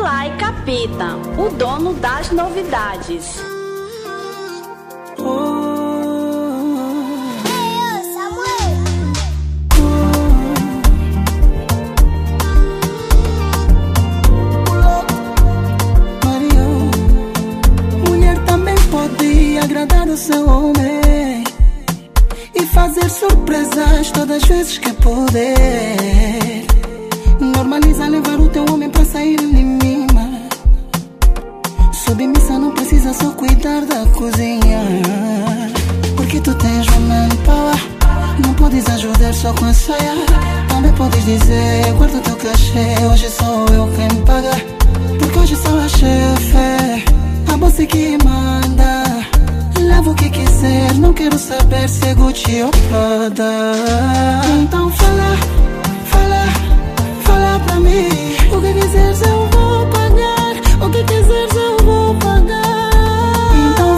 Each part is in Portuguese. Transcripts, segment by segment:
Dilai Capita, o dono das novidades. Agradar o seu homem e fazer surpresas todas as vezes que puder. Normaliza levar o teu homem pra sair de mima. Submissa não precisa só cuidar da cozinha, porque tu tens manpower. Não podes ajudar só com a saia. Também podes dizer, guarda o teu cachê, hoje sou eu quem paga, porque hoje sou a chefe, a você que manda. Leva o que quiser, não quero saber se é Gucci ou Prada. Então fala pra mim. O que quiseres eu vou pagar, o que quiseres eu vou pagar. Então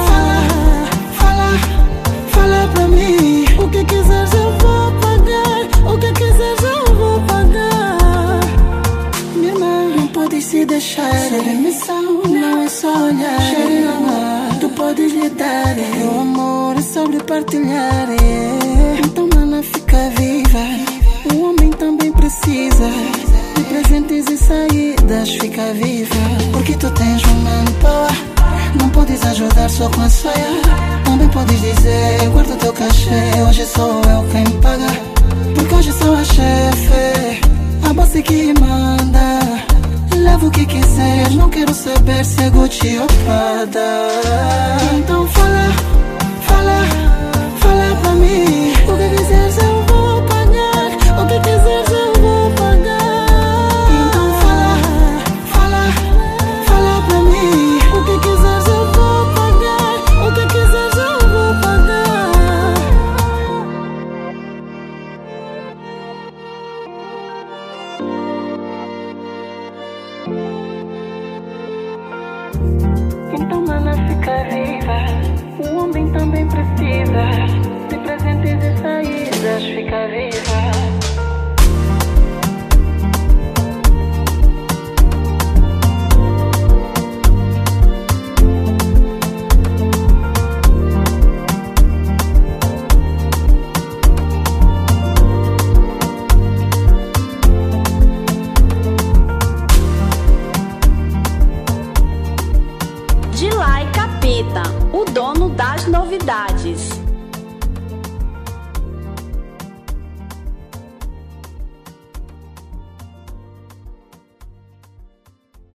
fala pra mim. O que quiseres eu vou pagar, o que quiseres eu vou pagar. Minha irmã, não podes se deixar. Submissão não é só olhar. Tu podes lhe dar, o amor é sobre partilhar. Então, mana, fica viva. O homem também precisa de presentes e saídas. Fica viva, porque tu tens manpower. Não podes ajudar só com a saia. Também podes dizer, guarda o teu cachê, hoje sou eu quem paga, porque hoje sou a chefe, a você que manda. Leva o que quiser, não quero saber se é Gucci ou Prada. Então fala pra mim. O que quiseres eu vou pagar, o que quiseres eu vou pagar. Então fala pra mim. O que quiseres eu vou pagar, o que quiseres eu vou pagar. Então, mana, fica viva. O homem também precisa de presentes e saídas. Fica viva. Dilai Capita, o dono das novidades.